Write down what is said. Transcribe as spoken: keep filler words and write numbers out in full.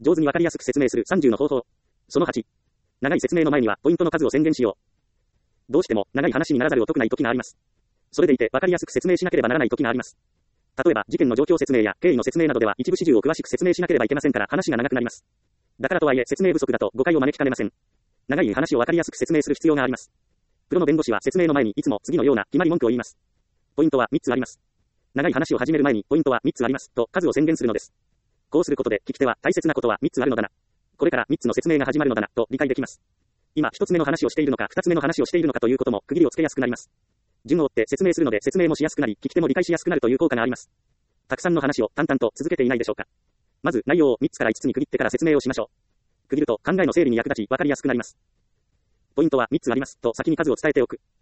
上手にわかりやすく説明するさんじゅうの方法。そのはち。長い説明の前にはポイントの数を宣言しよう。どうしても長い話にならざるを得ない時があります。それでいてわかりやすく説明しなければならない時があります。例えば事件の状況説明や経緯の説明などでは一部始終を詳しく説明しなければいけませんから話が長くなります。だからとはいえ説明不足だと誤解を招きかねません。長い話をわかりやすく説明する必要があります。プロの弁護士は説明の前にいつも次のような決まり文句を言います。ポイントはみっつあります。長い話を始める前にポイントはみっつありますと数を宣言するのです。こうすることで聞き手は大切なことはみっつあるのだな。これからみっつの説明が始まるのだなと理解できます。今ひとつめの話をしているのかふたつめの話をしているのかということも区切りをつけやすくなります。順を追って説明するので説明もしやすくなり聞き手も理解しやすくなるという効果があります。たくさんの話を淡々と続けていないでしょうか。まず内容をみっつからいつつに区切ってから説明をしましょう。区切ると考えの整理に役立ち分かりやすくなります。ポイントはみっつありますと先に数を伝えておく。